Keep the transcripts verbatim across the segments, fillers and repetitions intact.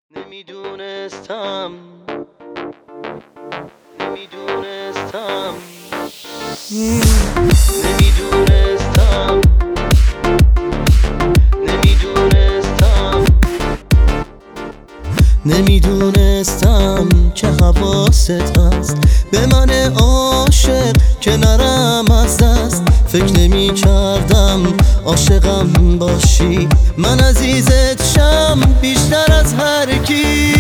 نمیدونستم نمیدونستم نمیدونستم نمیدونستم نمیدونستم که حواست هست به من عاشق که نرم از دست. فکر نمی کردم عاشقم باشی، من عزیزت شم بیشتر از هر کی.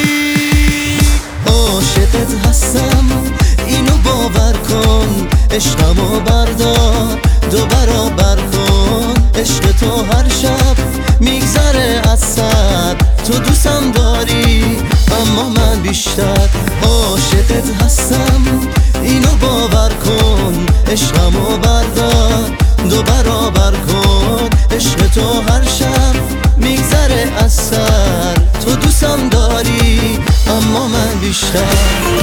عاشقت هستم اینو باور کن، عشقمو بردار دو برابر کن. عشق تو هر شب میگذره از سر، تو دوستم داری اما من بیشتر. عاشقت هستم اینو باور کن، عشقمو بردار دو برابر کن. عشق تو هر شب میگذره از سر، تو دوستم داری اما من بیشتر.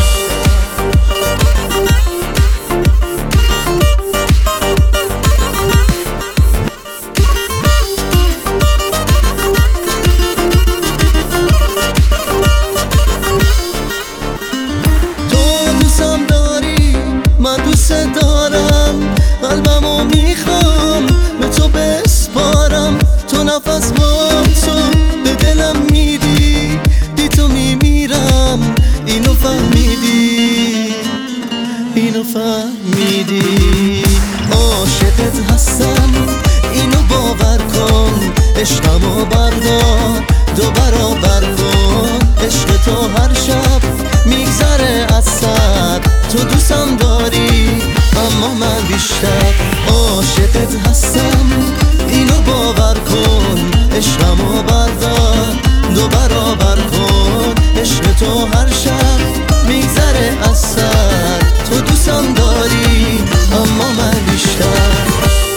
من دوست دارم، قلبمو میخوام به تو بسپارم. تو نفس با تو به دلم میدی، بی تو میمیرم. اینو فهمیدی، اینو فهمیدی. عاشقت هستم اینو باور کن، عشقمو بردار دو برابر کن. عشق تو هر شب میگذره از سر، تو دوستم داری اما من بیشتر. عاشقت هستم اینو باور کن، عشقمو بردار دو برابر کن. عشق تو هر شب میگذره از سر، تو دوستم داری اما من بیشتر.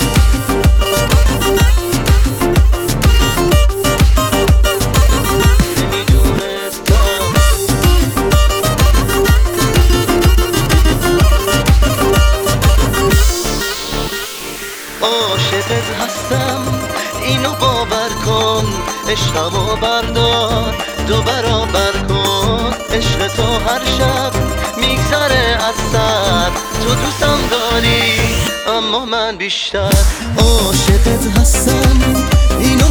عاشقت هستم اینو باور کن، عشقمو بردار دو برابر کن. عشق تو هر شب میگذره از سر، تو دوستم داری اما من بیشتر. عاشقت هستم اینو